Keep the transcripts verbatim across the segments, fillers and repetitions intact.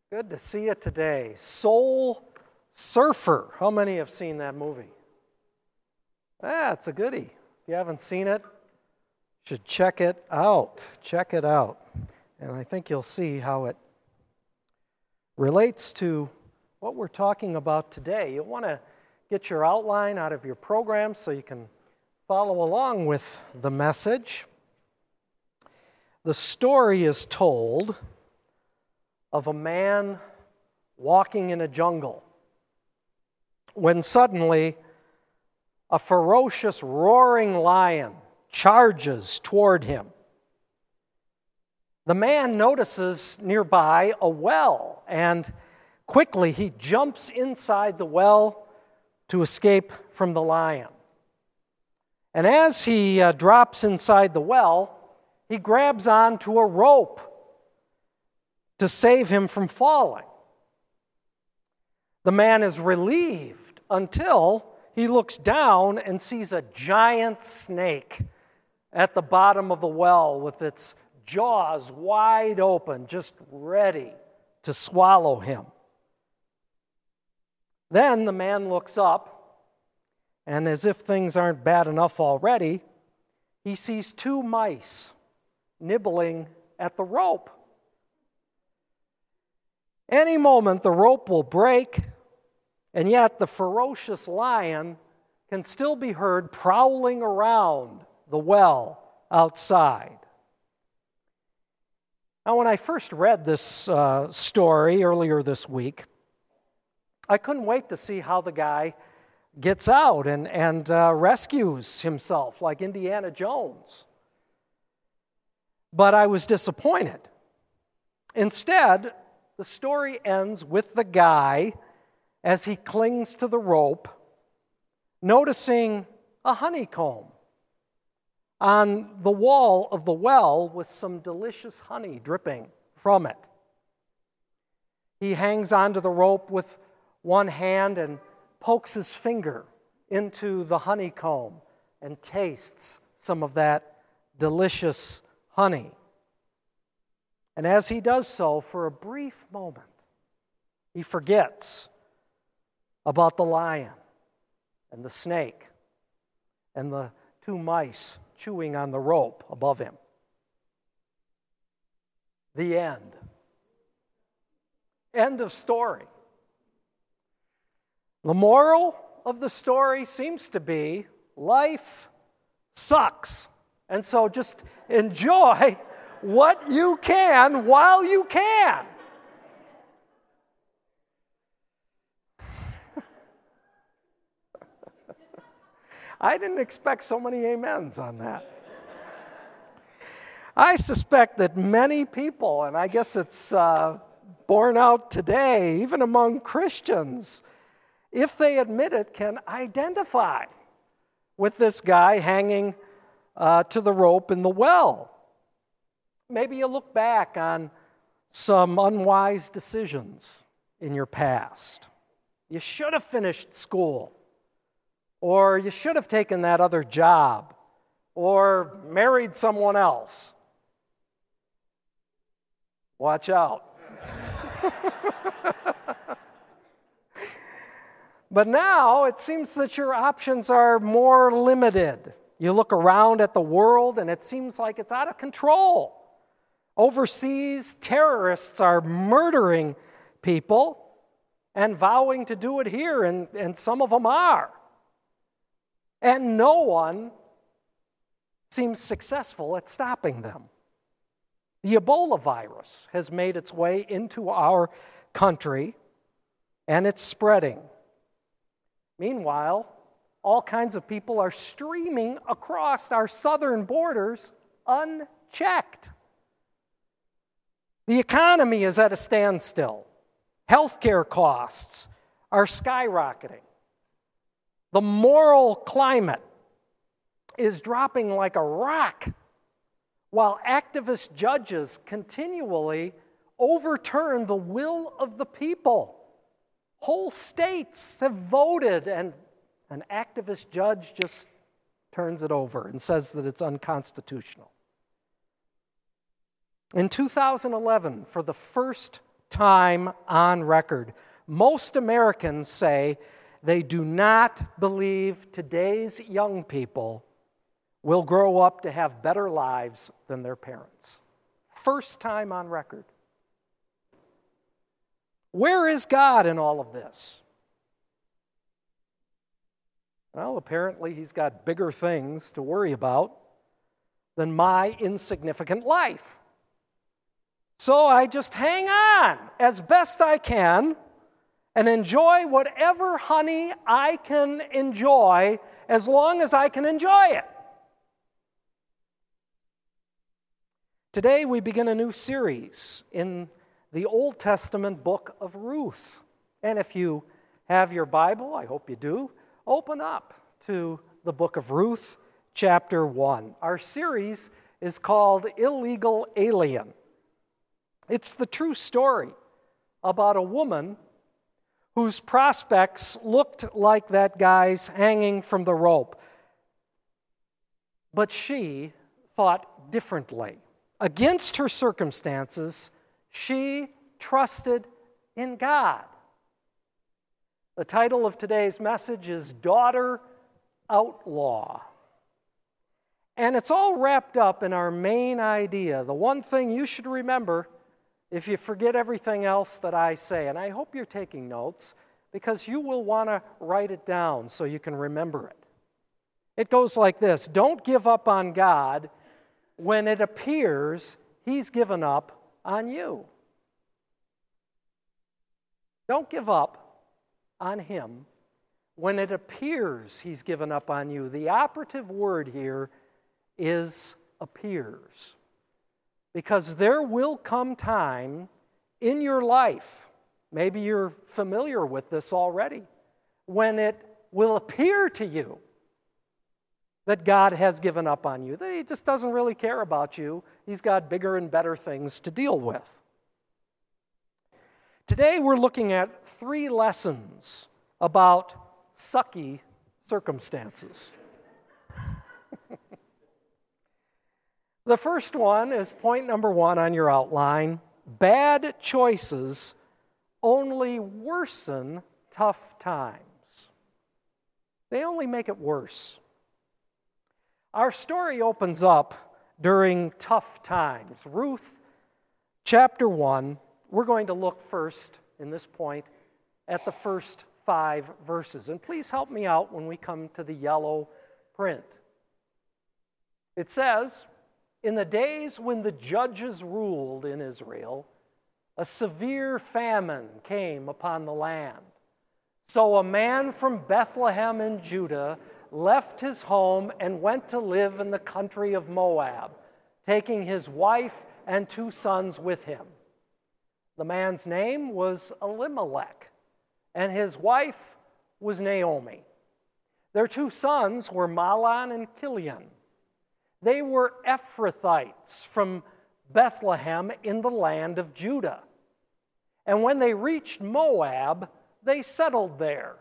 Good to see you today. Soul Surfer. How many have seen that movie? Ah, it's a goodie. If you haven't seen it, you should check it out. Check it out. And I think you'll see how it relates to what we're talking about today. You'll want to get your outline out of your program so you can follow along with the message. The story is told of a man walking in a jungle when suddenly a ferocious roaring lion charges toward him. The man notices nearby a well, and quickly he jumps inside the well to escape from the lion. And as he uh, drops inside the well, he grabs onto a rope to save him from falling. The man is relieved until he looks down and sees a giant snake at the bottom of the well with its jaws wide open, just ready to swallow him. Then the man looks up, and as if things aren't bad enough already, he sees two mice nibbling at the rope. Any moment the rope will break, and yet the ferocious lion can still be heard prowling around the well outside. Now, when I first read this uh, story earlier this week, I couldn't wait to see how the guy gets out and, and uh, rescues himself like Indiana Jones. But I was disappointed. Instead, the story ends with the guy, as he clings to the rope, noticing a honeycomb on the wall of the well with some delicious honey dripping from it. He hangs onto the rope with one hand and pokes his finger into the honeycomb and tastes some of that delicious honey. And as he does so, for a brief moment, he forgets about the lion and the snake and the two mice chewing on the rope above him. The end. End of story. The moral of the story seems to be life sucks. And so just enjoy what you can while you can. I didn't expect so many amens on that. I suspect that many people, and I guess it's uh, borne out today, even among Christians, if they admit it, can identify with this guy hanging uh, to the rope in the well. Maybe you look back on some unwise decisions in your past. You should have finished school, or you should have taken that other job, or married someone else. Watch out. But now it seems that your options are more limited. You look around at the world and it seems like it's out of control. Overseas, terrorists are murdering people and vowing to do it here, and, and some of them are. And no one seems successful at stopping them. The Ebola virus has made its way into our country, and it's spreading. Meanwhile, all kinds of people are streaming across our southern borders unchecked. The economy is at a standstill. Healthcare costs are skyrocketing. The moral climate is dropping like a rock, while activist judges continually overturn the will of the people. Whole states have voted, and an activist judge just turns it over and says that it's unconstitutional. In two thousand eleven, for the first time on record. Most Americans say they do not believe today's young people will grow up to have better lives than their parents. First time on record. Where is God in all of this? Well, apparently he's got bigger things to worry about than my insignificant life. So I just hang on as best I can and enjoy whatever honey I can enjoy as long as I can enjoy it. Today we begin a new series in the Old Testament book of Ruth. And if you have your Bible, I hope you do, open up to the book of Ruth, chapter one. Our series is called Illegal Alien. It's the true story about a woman whose prospects looked like that guy's hanging from the rope. But she thought differently. Against her circumstances, she trusted in God. The title of today's message is Daughter Outlaw. And it's all wrapped up in our main idea, the one thing you should remember if you forget everything else that I say. And I hope you're taking notes because you will want to write it down so you can remember it. It goes like this: don't give up on God when it appears He's given up on you. Don't give up on Him when it appears He's given up on you. The operative word here is appears. Because there will come time in your life, maybe you're familiar with this already, when it will appear to you that God has given up on you, that He just doesn't really care about you. He's got bigger and better things to deal with. Today we're looking at three lessons about sucky circumstances. The first one is point number one on your outline. Bad choices only worsen tough times. They only make it worse. Our story opens up during tough times. Ruth, chapter one, we're going to look first, in this point, at the first five verses. And please help me out when we come to the yellow print. It says, in the days when the judges ruled in Israel, a severe famine came upon the land. So a man from Bethlehem in Judah left his home and went to live in the country of Moab, taking his wife and two sons with him. The man's name was Elimelech, and his wife was Naomi. Their two sons were Mahlon and Chilion. They were Ephrathites from Bethlehem in the land of Judah. And when they reached Moab, they settled there.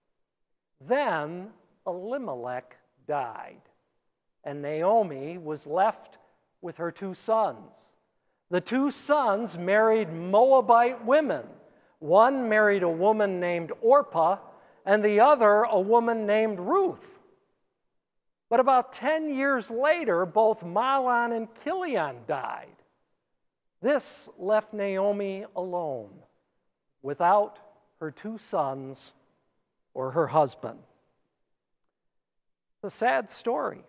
Then Elimelech died, and Naomi was left with her two sons. The two sons married Moabite women. One married a woman named Orpah, and the other a woman named Ruth. But about ten years later, both Mahlon and Chilion died. This left Naomi alone, without her two sons or her husband. It's a sad story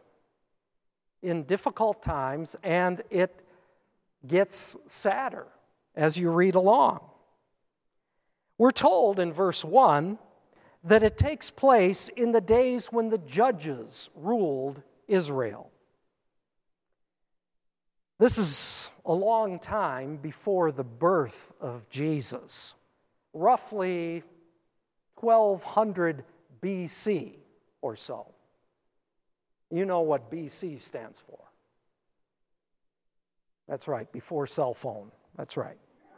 in difficult times, and it gets sadder as you read along. We're told in verse one that it takes place in the days when the judges ruled Israel. This is a long time before the birth of Jesus, roughly twelve hundred B C or so. You know what B C stands for. That's right, before cell phone. That's right.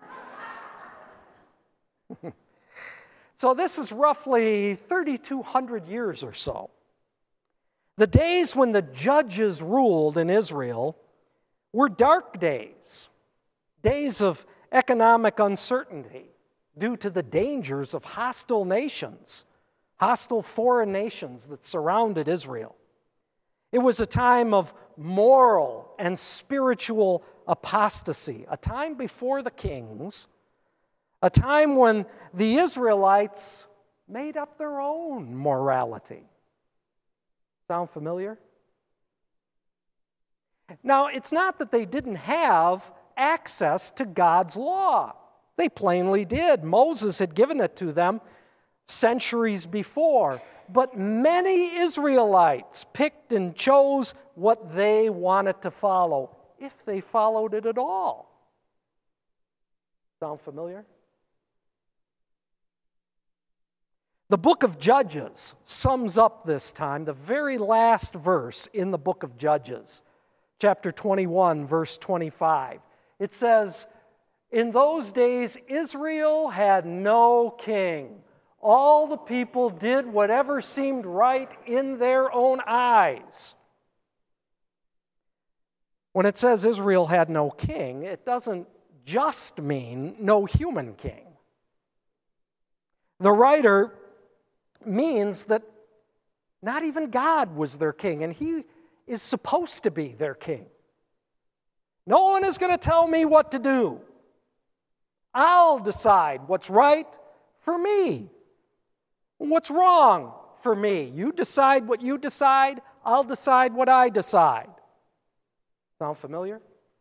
So this is roughly thirty-two hundred years or so. The days when the judges ruled in Israel were dark days, days of economic uncertainty due to the dangers of hostile nations, hostile foreign nations that surrounded Israel. It was a time of moral and spiritual apostasy, a time before the kings, a time when the Israelites made up their own morality. Sound familiar? Now, it's not that they didn't have access to God's law. They plainly did. Moses had given it to them centuries before. But many Israelites picked and chose what they wanted to follow, if they followed it at all. Sound familiar? The book of Judges sums up this time, the very last verse in the book of Judges, chapter twenty-one, verse twenty-five. It says, "In those days Israel had no king. All the people did whatever seemed right in their own eyes." When it says Israel had no king, it doesn't just mean no human king. The writer means that not even God was their king, and he is supposed to be their king. No one is going to tell me what to do. I'll decide what's right for me. What's wrong for me? You decide what you decide, I'll decide what I decide. Sound familiar?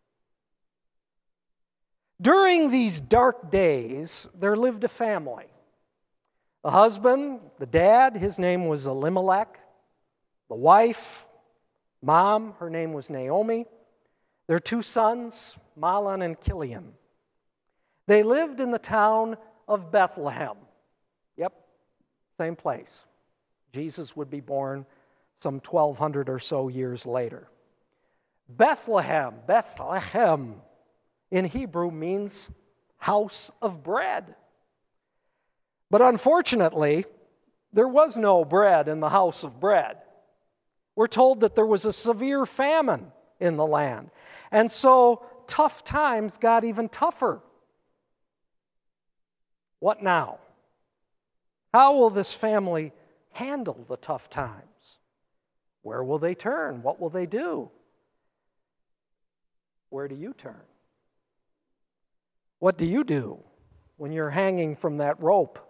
During these dark days, there lived a family. The husband, the dad, his name was Elimelech. The wife, mom, her name was Naomi. Their two sons, Mahlon and Chilion. They lived in the town of Bethlehem. Yep, same place. Jesus would be born some twelve hundred or so years later. Bethlehem, Bethlehem, in Hebrew means house of bread. But unfortunately, there was no bread in the house of bread. We're told that there was a severe famine in the land. And so tough times got even tougher. What now? How will this family handle the tough times? Where will they turn? What will they do? Where do you turn? What do you do when you're hanging from that rope?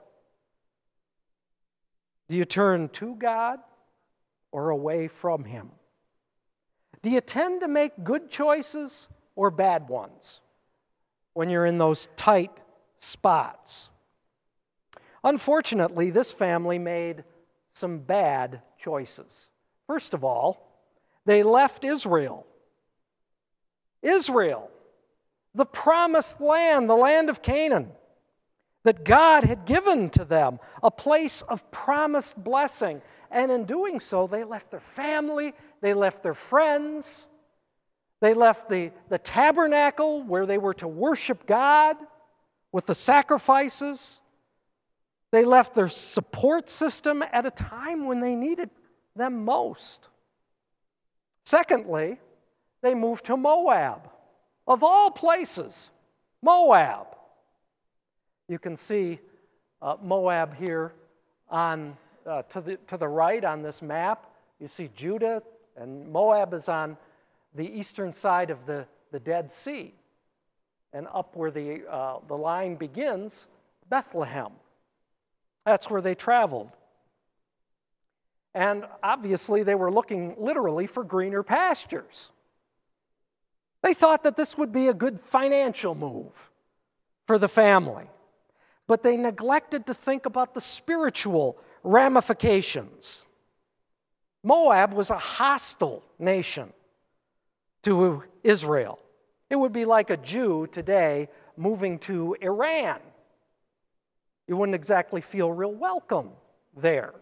Do you turn to God or away from Him? Do you tend to make good choices or bad ones when you're in those tight spots? Unfortunately, this family made some bad choices. First of all, they left Israel. Israel, the promised land, the land of Canaan, that God had given to them, a place of promised blessing. And in doing so, they left their family, they left their friends, they left the, the tabernacle where they were to worship God with the sacrifices. They left their support system at a time when they needed them most. Secondly, they moved to Moab. Of all places, Moab. You can see uh, Moab here on uh, to the to the right on this map. You see Judah, and Moab is on the eastern side of the, the Dead Sea. And up where the uh, the line begins, Bethlehem. That's where they traveled. And obviously they were looking literally for greener pastures. They thought that this would be a good financial move for the family. But they neglected to think about the spiritual ramifications. Moab was a hostile nation to Israel. It would be like a Jew today moving to Iran. You wouldn't exactly feel real welcome there.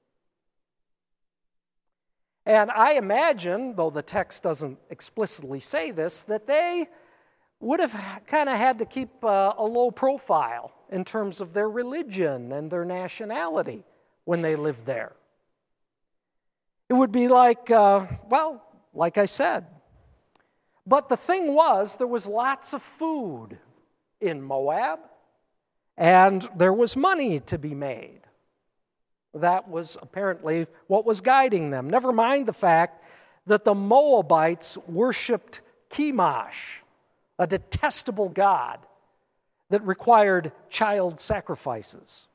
And I imagine, though the text doesn't explicitly say this, that they would have kind of had to keep uh, a low profile in terms of their religion and their nationality when they lived there. It would be like, uh, well, like I said. But the thing was, there was lots of food in Moab, and there was money to be made. That was apparently what was guiding them. Never mind the fact that the Moabites worshipped Chemosh, a detestable god that required child sacrifices.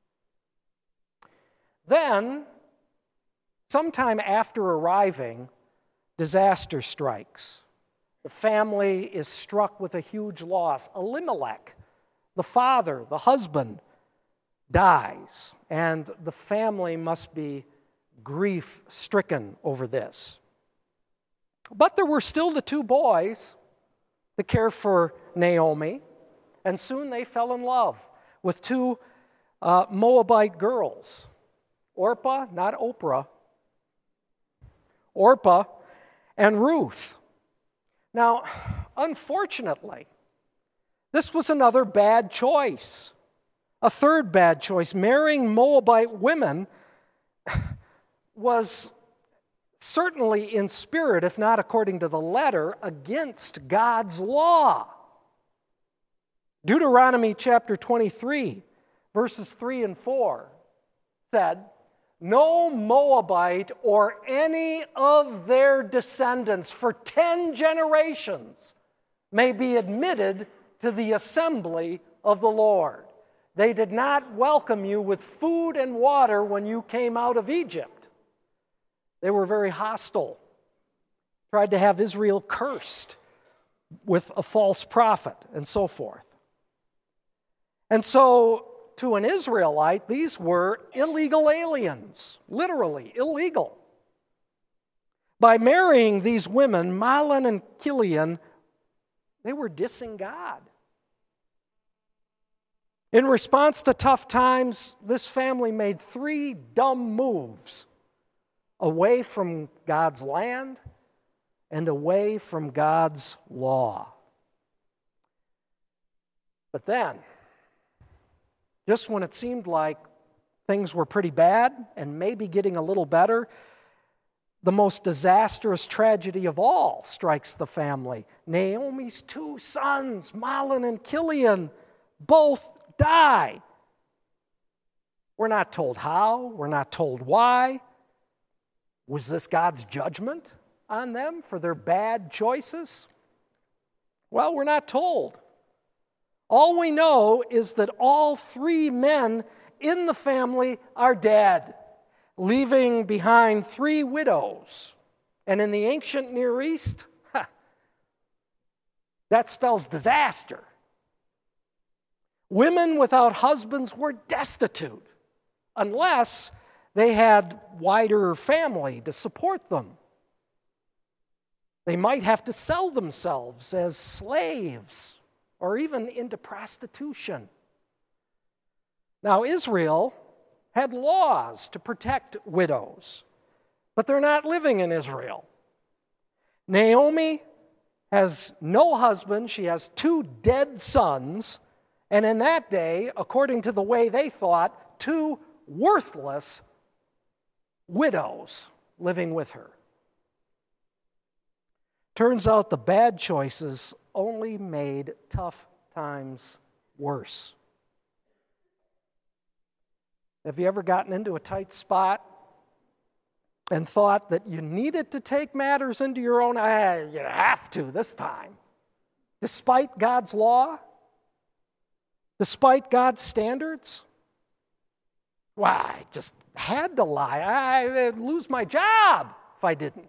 Then, sometime after arriving, disaster strikes. The family is struck with a huge loss. Elimelech, the father, the husband, dies, and the family must be grief-stricken over this. But there were still the two boys to care for Naomi, and soon they fell in love with two uh, Moabite girls. Orpah, not Oprah, Orpah and Ruth. Now, unfortunately, this was another bad choice. A third bad choice. Marrying Moabite women was certainly in spirit, if not according to the letter, against God's law. Deuteronomy chapter twenty-three, verses three and four said, "No Moabite or any of their descendants for ten generations may be admitted to the assembly of the Lord. They did not welcome you with food and water when you came out of Egypt." They were very hostile, tried to have Israel cursed with a false prophet and so forth. And so, to an Israelite, these were illegal aliens, literally illegal. By marrying these women, Mahlon and Chilion, they were dissing God. In response to tough times, this family made three dumb moves away from God's land and away from God's law. But then, just when it seemed like things were pretty bad and maybe getting a little better, the most disastrous tragedy of all strikes the family. Naomi's two sons, Mahlon and Chilion, both die. We're not told how, we're not told why. Was this God's judgment on them for their bad choices? Well, we're not told. All we know is that all three men in the family are dead, leaving behind three widows. And in the ancient Near East, huh, that spells disaster. Women without husbands were destitute, unless they had wider family to support them. They might have to sell themselves as slaves or even into prostitution. Now, Israel had laws to protect widows, but they're not living in Israel. Naomi has no husband. She has two dead sons, and in that day, according to the way they thought, two worthless widows living with her. Turns out the bad choices only made tough times worse. Have you ever gotten into a tight spot and thought that you needed to take matters into your own hands? You have to this time. Despite God's law? Despite God's standards? Why, I just had to lie. I'd lose my job if I didn't.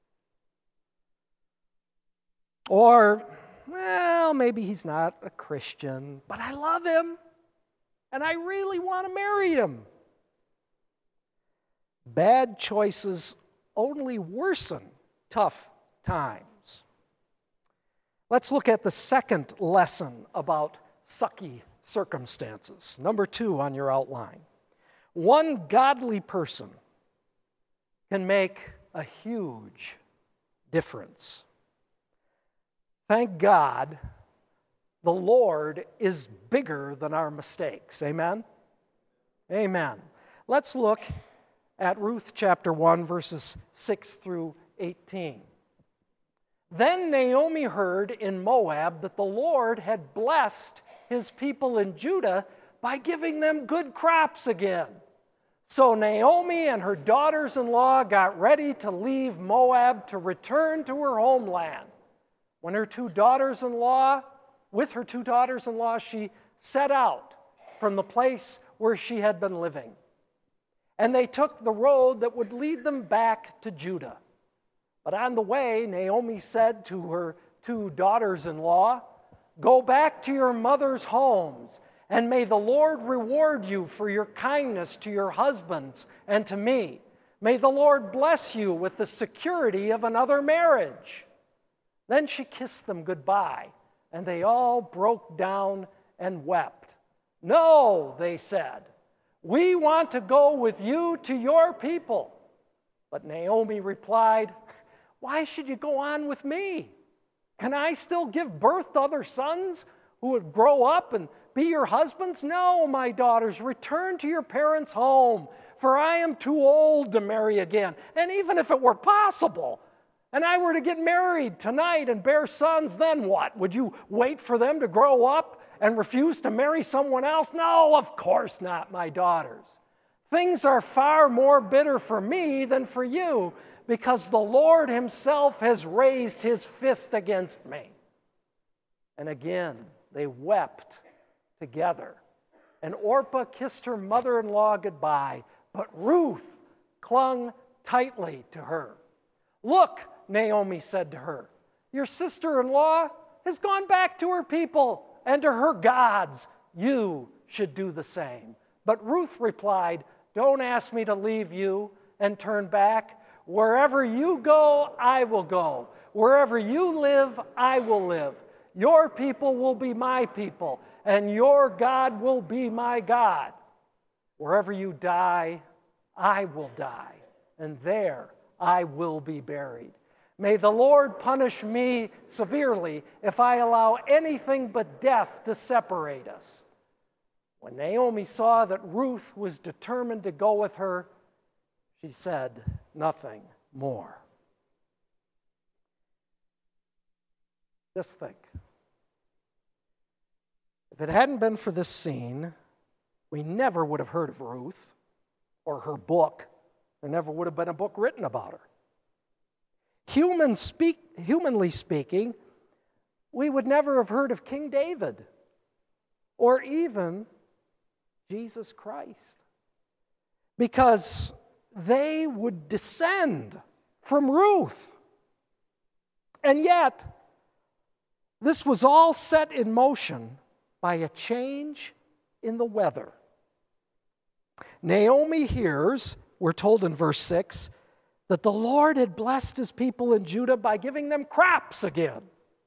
Or, well, maybe he's not a Christian, but I love him, and I really want to marry him. Bad choices only worsen tough times. Let's look at the second lesson about sucky circumstances. Number two on your outline. One godly person can make a huge difference. Thank God, the Lord is bigger than our mistakes. Amen? Amen. Let's look at Ruth chapter one, verses six through eighteen. Then Naomi heard in Moab that the Lord had blessed his people in Judah by giving them good crops again. So Naomi and her daughters-in-law got ready to leave Moab to return to her homeland. When her two daughters-in-law, with her two daughters-in-law, she set out from the place where she had been living. And they took the road that would lead them back to Judah. But on the way, Naomi said to her two daughters-in-law, "Go back to your mother's homes, and may the Lord reward you for your kindness to your husbands and to me. May the Lord bless you with the security of another marriage." Then she kissed them goodbye, and they all broke down and wept. "No," they said, "we want to go with you to your people." But Naomi replied, "Why should you go on with me? Can I still give birth to other sons who would grow up and be your husbands? No, my daughters, return to your parents' home, for I am too old to marry again. And even if it were possible, and I were to get married tonight and bear sons, then what? Would you wait for them to grow up and refuse to marry someone else? No, of course not, my daughters. Things are far more bitter for me than for you, because the Lord himself has raised his fist against me." And again, they wept together. And Orpah kissed her mother-in-law goodbye, but Ruth clung tightly to her. "Look," Naomi said to her, "your sister-in-law has gone back to her people and to her gods. You should do the same." But Ruth replied, "Don't ask me to leave you and turn back. Wherever you go, I will go. Wherever you live, I will live. Your people will be my people, and your God will be my God. Wherever you die, I will die, and there I will be buried. May the Lord punish me severely if I allow anything but death to separate us." When Naomi saw that Ruth was determined to go with her, she said nothing more. Just think. If it hadn't been for this scene, we never would have heard of Ruth or her book. There never would have been a book written about her. Human speak, humanly speaking, we would never have heard of King David or even Jesus Christ, because they would descend from Ruth. And yet, this was all set in motion by a change in the weather. Naomi hears, we're told in verse six, that the Lord had blessed his people in Judah by giving them crops again.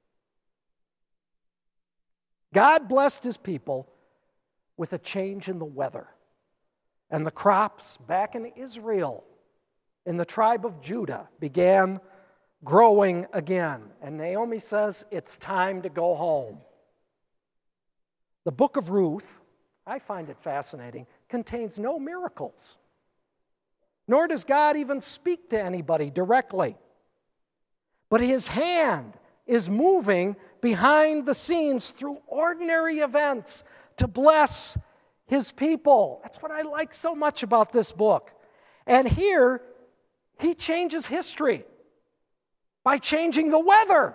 God blessed his people with a change in the weather. And the crops back in Israel, in the tribe of Judah, began growing again. And Naomi says, it's time to go home. The book of Ruth, I find it fascinating, contains no miracles. Nor does God even speak to anybody directly. But his hand is moving behind the scenes through ordinary events to bless his people. That's what I like so much about this book. And here, he changes history by changing the weather.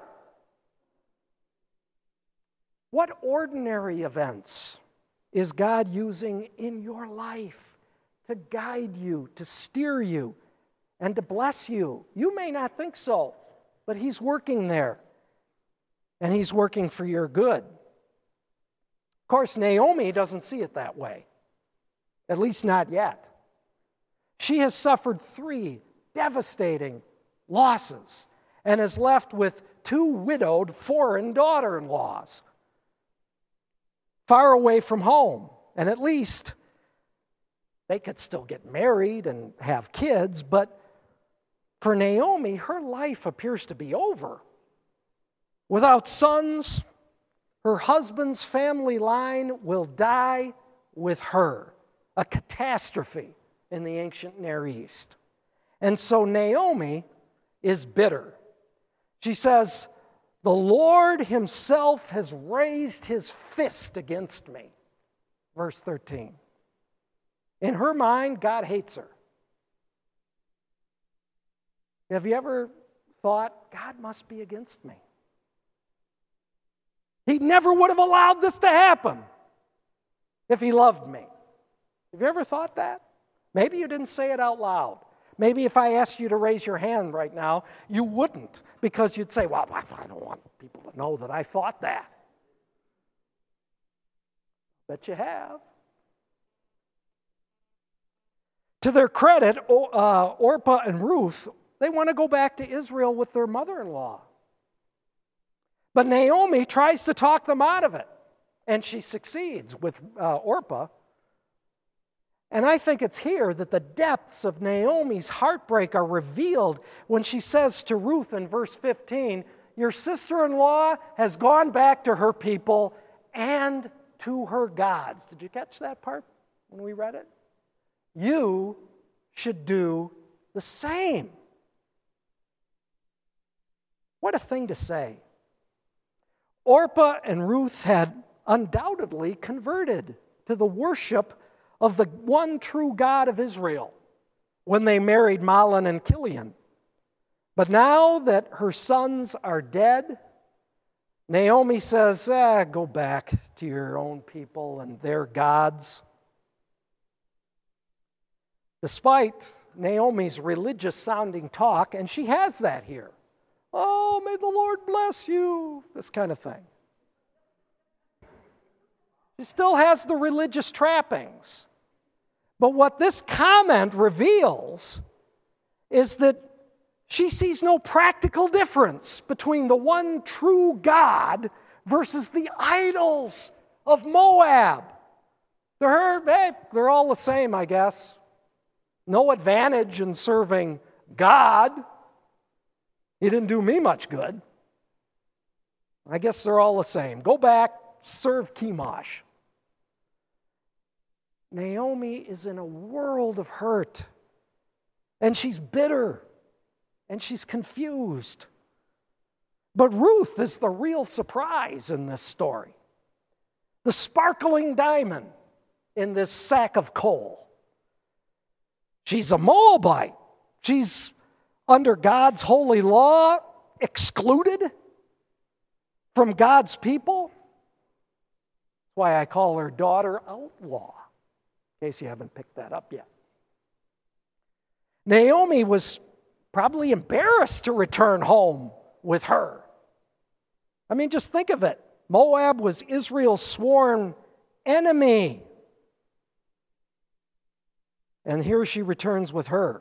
What ordinary events is God using in your life to guide you, to steer you, and to bless you? You may not think so, but he's working there. And he's working for your good. Of course, Naomi doesn't see it that way. At least not yet. She has suffered three devastating losses and is left with two widowed foreign daughter-in-laws, far away from home. And at least they could still get married and have kids, but for Naomi, her life appears to be over. Without sons, her husband's family line will die with her, a catastrophe in the ancient Near East. And so Naomi is bitter. She says, The Lord himself has raised his fist against me. Verse thirteen. In her mind, God hates her. Have you ever thought, God must be against me? He never would have allowed this to happen if he loved me. Have you ever thought that? Maybe you didn't say it out loud. Maybe if I asked you to raise your hand right now, you wouldn't, because you'd say, well, I don't want people to know that I thought that. Bet you have. To their credit, uh, Orpah and Ruth, they want to go back to Israel with their mother-in-law. But Naomi tries to talk them out of it, and she succeeds with uh, Orpah. And I think it's here that the depths of Naomi's heartbreak are revealed when she says to Ruth in verse fifteen, your sister-in-law has gone back to her people and to her gods. Did you catch that part when we read it? You should do the same. What a thing to say. Orpah and Ruth had undoubtedly converted to the worship of the one true God of Israel when they married Mahlon and Chilion. But now that her sons are dead, Naomi says, ah, go back to your own people and their gods. Despite Naomi's religious-sounding talk, and she has that here, oh, may the Lord bless you, this kind of thing. She still has the religious trappings. But what this comment reveals is that she sees no practical difference between the one true God versus the idols of Moab. To her, hey, they're all the same, I guess. No advantage in serving God. He didn't do me much good. I guess they're all the same. Go back, serve Chemosh. Naomi is in a world of hurt, and she's bitter, and she's confused. But Ruth is the real surprise in this story, the sparkling diamond in this sack of coal. She's a Moabite. She's under God's holy law, excluded from God's people. That's why I call her daughter outlaw. In case you haven't picked that up yet. Naomi was probably embarrassed to return home with her. I mean, just think of it. Moab was Israel's sworn enemy. And here she returns with her.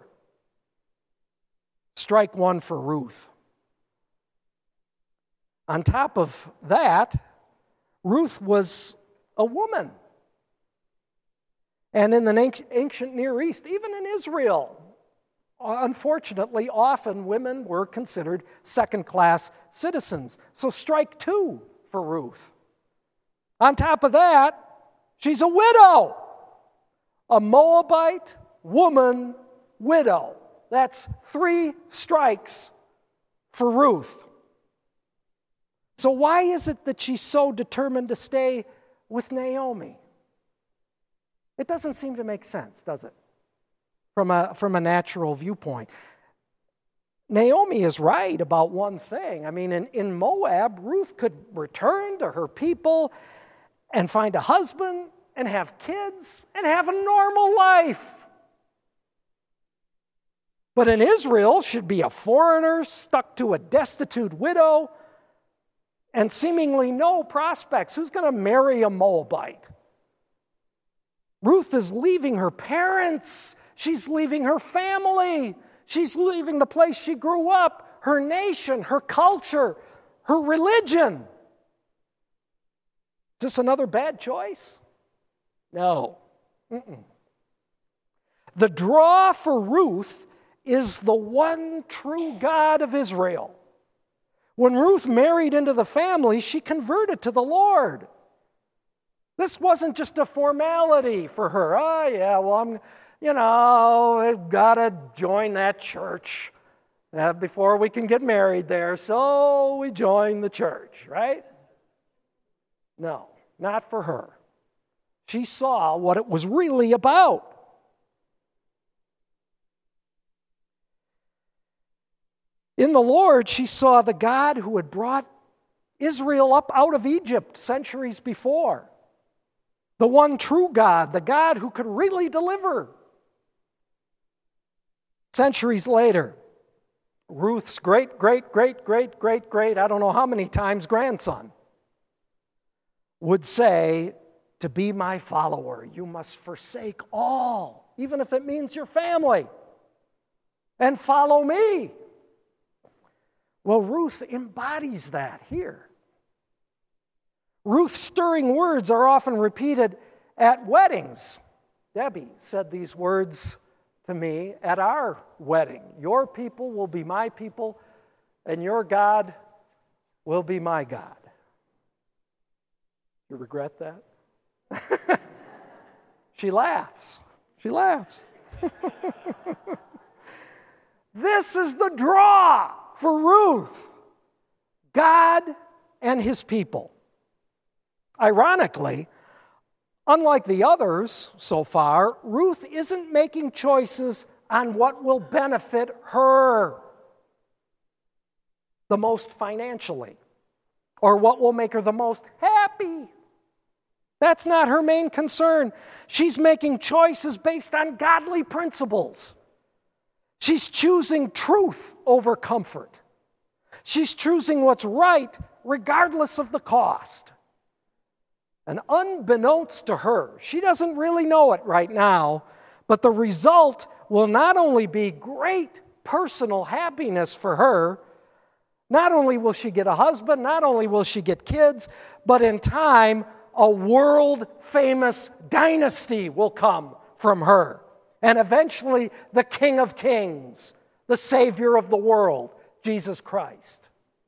Strike one for Ruth. On top of that, Ruth was a woman. And in the ancient Near East, even in Israel, unfortunately, often women were considered second-class citizens. So strike two for Ruth. On top of that, she's a widow. A Moabite woman widow. That's three strikes for Ruth. So why is it that she's so determined to stay with Naomi? It doesn't seem to make sense, does it? From a, from a natural viewpoint. Naomi is right about one thing. I mean, in, in Moab, Ruth could return to her people and find a husband and have kids and have a normal life. But in Israel, she'd be a foreigner stuck to a destitute widow and seemingly no prospects. Who's going to marry a Moabite? Ruth is leaving her parents. She's leaving her family. She's leaving the place she grew up, her nation, her culture, her religion. Is this another bad choice? No. Mm-mm. The draw for Ruth is the one true God of Israel. When Ruth married into the family, she converted to the Lord. This wasn't just a formality for her. Oh, yeah, well, I'm, you know, I've got to join that church. uh, before we can get married there, so we join the church, right? No, not for her. She saw what it was really about. In the Lord, she saw the God who had brought Israel up out of Egypt centuries before. The one true God, the God who could really deliver. Centuries later, Ruth's great, great, great, great, great, great, I don't know how many times grandson, would say, to be my follower, you must forsake all, even if it means your family, and follow me. Well, Ruth embodies that here. Ruth's stirring words are often repeated at weddings. Debbie said these words to me at our wedding. Your people will be my people, and your God will be my God. You regret that? She laughs. She laughs. This is the draw for Ruth. God and his people. Ironically, unlike the others so far, Ruth isn't making choices on what will benefit her the most financially or what will make her the most happy. That's not her main concern. She's making choices based on godly principles. She's choosing truth over comfort. She's choosing what's right regardless of the cost. And unbeknownst to her, she doesn't really know it right now, but the result will not only be great personal happiness for her, not only will she get a husband, not only will she get kids, but in time, a world-famous dynasty will come from her. And eventually, the King of Kings, the Savior of the world, Jesus Christ.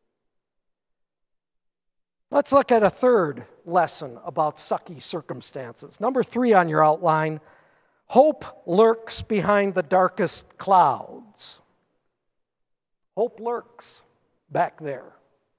Let's look at a third lesson about sucky circumstances. Number three on your outline, hope lurks behind the darkest clouds. Hope lurks back there.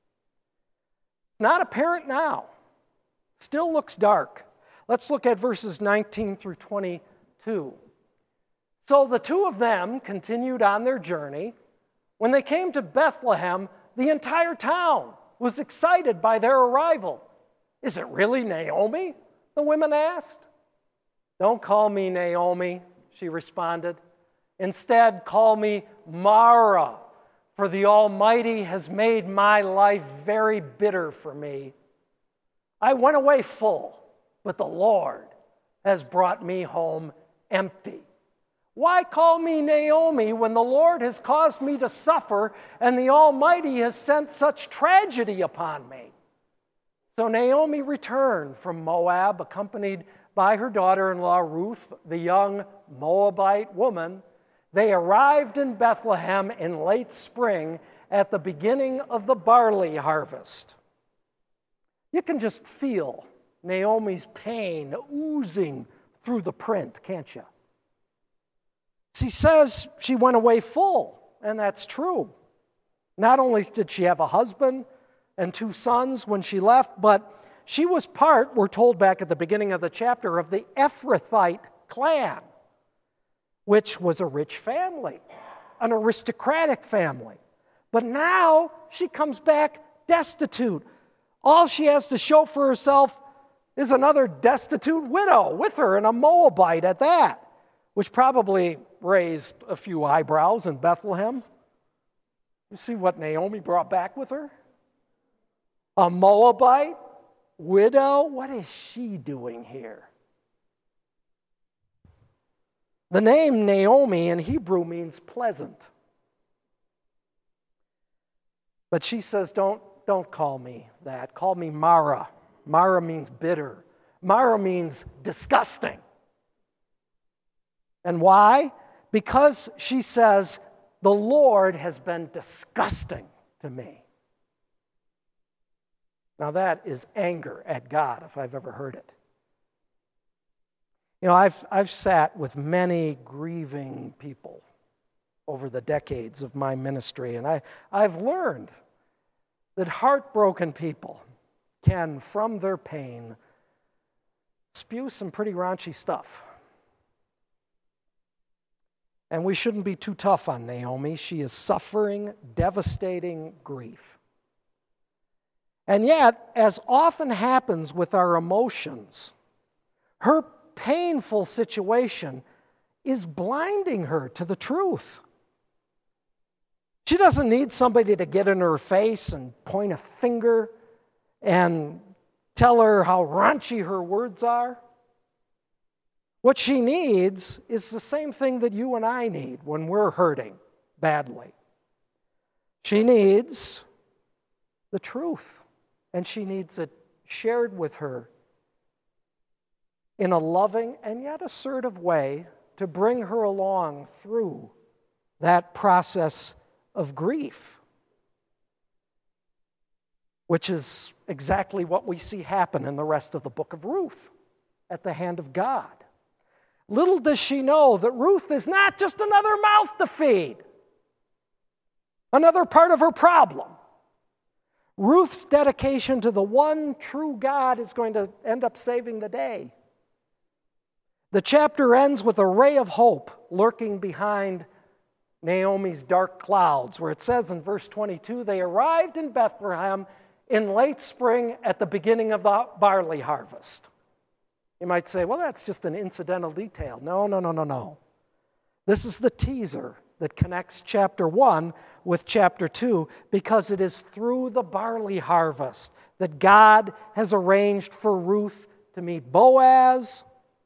Not apparent now. Still looks dark. Let's look at verses nineteen through twenty-two. So the two of them continued on their journey. When they came to Bethlehem, the entire town was excited by their arrival. Is it really Naomi? The women asked. Don't call me Naomi, she responded. Instead, call me Mara, for the Almighty has made my life very bitter for me. I went away full, but the Lord has brought me home empty. Why call me Naomi when the Lord has caused me to suffer and the Almighty has sent such tragedy upon me? So Naomi returned from Moab, accompanied by her daughter-in-law Ruth, the young Moabite woman. They arrived in Bethlehem in late spring at the beginning of the barley harvest. You can just feel Naomi's pain oozing through the print, can't you? She says she went away full, and that's true. Not only did she have a husband and two sons when she left, but she was part, we're told back at the beginning of the chapter, of the Ephrathite clan, which was a rich family, an aristocratic family. But now she comes back destitute. All she has to show for herself is another destitute widow with her, and a Moabite at that, which probably raised a few eyebrows in Bethlehem. You see what Naomi brought back with her? A Moabite widow? What is she doing here? The name Naomi in Hebrew means pleasant. But she says, don't, don't call me that. Call me Mara. Mara means bitter. Mara means disgusting. And why? Because she says, the Lord has been disgusting to me. Now that is anger at God, if I've ever heard it. You know, I've, I've sat with many grieving people over the decades of my ministry, and I, I've learned that heartbroken people can, from their pain, spew some pretty raunchy stuff. And we shouldn't be too tough on Naomi. She is suffering devastating grief. And yet, as often happens with our emotions, her painful situation is blinding her to the truth. She doesn't need somebody to get in her face and point a finger and tell her how raunchy her words are. What she needs is the same thing that you and I need when we're hurting badly. She needs the truth, and she needs it shared with her in a loving and yet assertive way to bring her along through that process of grief, which is exactly what we see happen in the rest of the book of Ruth at the hand of God. Little does she know that Ruth is not just another mouth to feed, another part of her problem. Ruth's dedication to the one true God is going to end up saving the day. The chapter ends with a ray of hope lurking behind Naomi's dark clouds, where it says in verse twenty-two, they arrived in Bethlehem in late spring at the beginning of the barley harvest. You might say, well, that's just an incidental detail. No, no, no, no, no. This is the teaser that connects chapter one with chapter two, because it is through the barley harvest that God has arranged for Ruth to meet Boaz.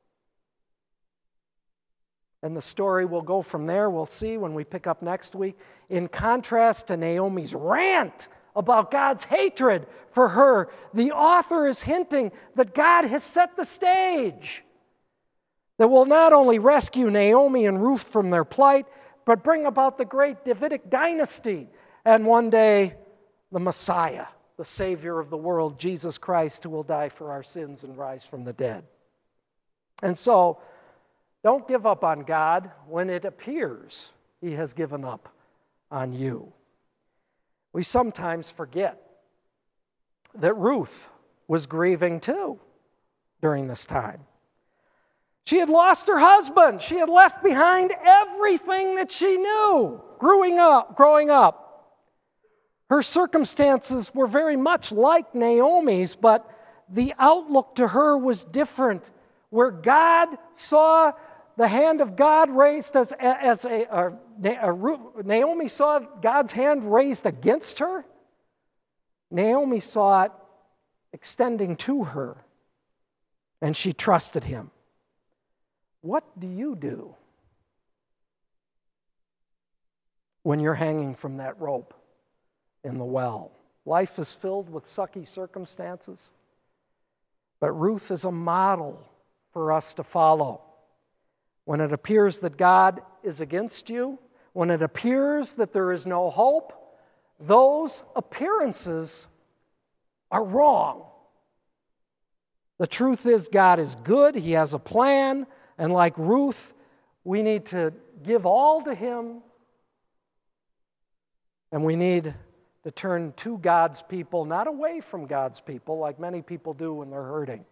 And the story will go from there, we'll see when we pick up next week. In contrast to Naomi's rant about God's hatred for her, the author is hinting that God has set the stage that will not only rescue Naomi and Ruth from their plight, but bring about the great Davidic dynasty, and one day the Messiah, the Savior of the world, Jesus Christ, who will die for our sins and rise from the dead. And so, don't give up on God when it appears He has given up on you. We sometimes forget that Ruth was grieving too during this time. She had lost her husband. She had left behind everything that she knew growing up. Growing up. Her circumstances were very much like Naomi's, but the outlook to her was different. Where God saw the hand of God raised as, as a, a, a, Naomi saw God's hand raised against her. Naomi saw it extending to her, and she trusted Him. What do you do when you're hanging from that rope in the well? Life is filled with sucky circumstances, but Ruth is a model for us to follow. When it appears that God is against you, when it appears that there is no hope, those appearances are wrong. The truth is, God is good, He has a plan, and like Ruth, we need to give all to Him, and we need to turn to God's people, not away from God's people, like many people do when they're hurting.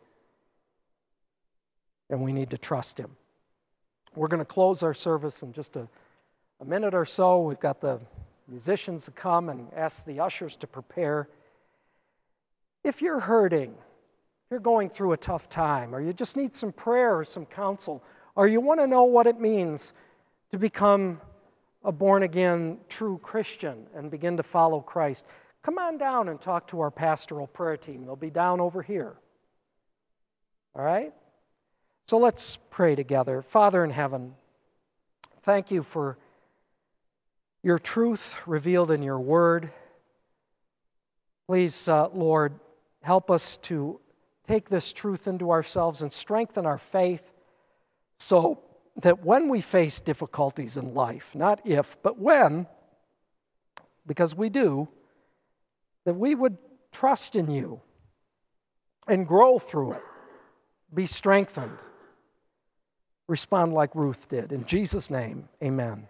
And we need to trust Him. We're going to close our service in just a, a minute or so. We've got the musicians to come and ask the ushers to prepare. If you're hurting, if you're going through a tough time, or you just need some prayer or some counsel, or you want to know what it means to become a born-again true Christian and begin to follow Christ, come on down and talk to our pastoral prayer team. They'll be down over here. All right? So let's pray together. Father in heaven, thank you for your truth revealed in your word. Please, uh, Lord, help us to take this truth into ourselves and strengthen our faith so that when we face difficulties in life, not if, but when, because we do, that we would trust in you and grow through it, be strengthened, respond like Ruth did. In Jesus' name, amen.